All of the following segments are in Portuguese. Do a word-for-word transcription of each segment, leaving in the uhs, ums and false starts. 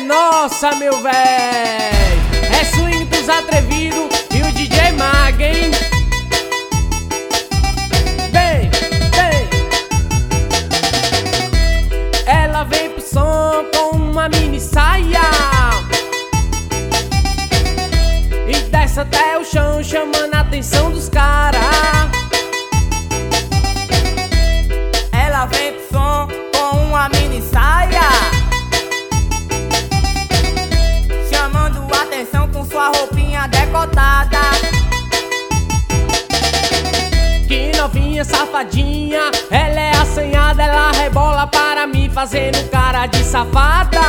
nossa, meu véi. É swing dos atrevidos e o D J Mago, hein? Vem, vem. Ela vem pro som com uma mini saia e desce até o chão, chamando a atenção dos caras. Ela vem pro som com uma mini saia, chamando a atenção com sua roupinha decotada. Que novinha safadinha, ela é assanhada, ela rebola para mim, fazendo cara de safada.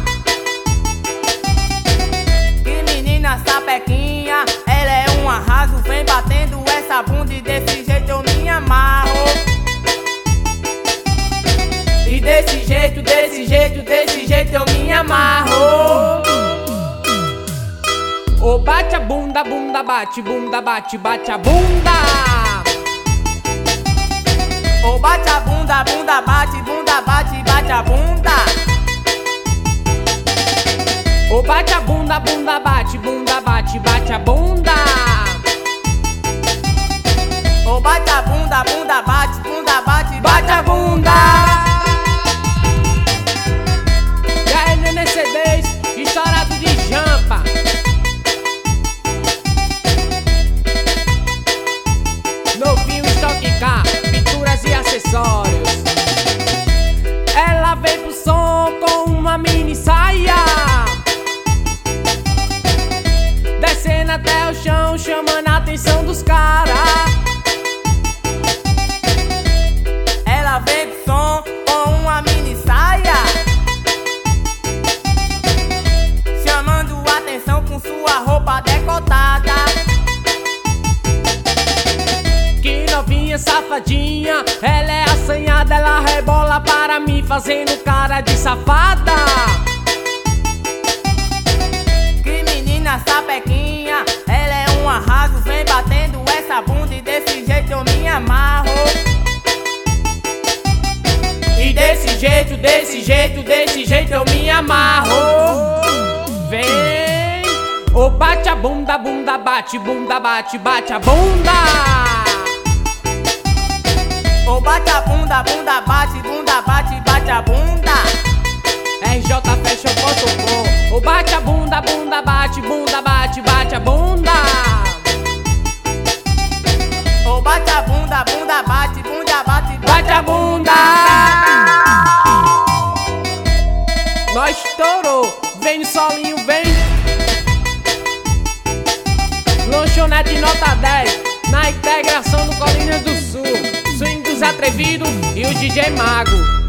Que menina sapequinha, ela é um arraso, vem batendo essa bunda e desse jeito eu me amarro. E desse jeito, desse jeito, desse jeito eu me amarro. Ô, bate a bunda, bunda bate, bunda bate, bate a bunda. Ô, bate a bunda, bunda bate, bunda bate, bate a bunda. Ô, bate a bunda, bunda bate, bunda bate, bate a bunda. Ô, bate a bunda, bunda bate, bunda bate, bate a bunda. E aí, Nenê C Ds, estourado de jampa. Novinho Stock Car, pinturas e acessórios. Ela vem pro som com uma mini saia, descendo até o chão, chamando a atenção dos caras. Ela vem pro som com uma mini saia, chamando a atenção com sua roupa decotada. Que novinha safadinha, ela é assanhada, ela rebola para mim, fazendo cara de safada. Que menina sapequinha, ela é um arraso, vem batendo essa bunda e desse jeito eu me amarro. E desse jeito, desse jeito, desse jeito eu me amarro. Vem. Ô, bate a bunda, bunda bate, bunda bate, bate a bunda. Ô, bate a bunda, bunda bate, bunda bate, bate a bunda. R J Fashion ponto com. Ô, bate a bunda, bunda bate, bunda bate, bate a bunda. Ô, bate a bunda, bunda bate, bunda bate, Bate a bunda. Nós estourou. Vem no solinho, vem. Lanchonete nota dez, na integração do Colinas do Sul. Swing dos atrevidos e o D J Mago.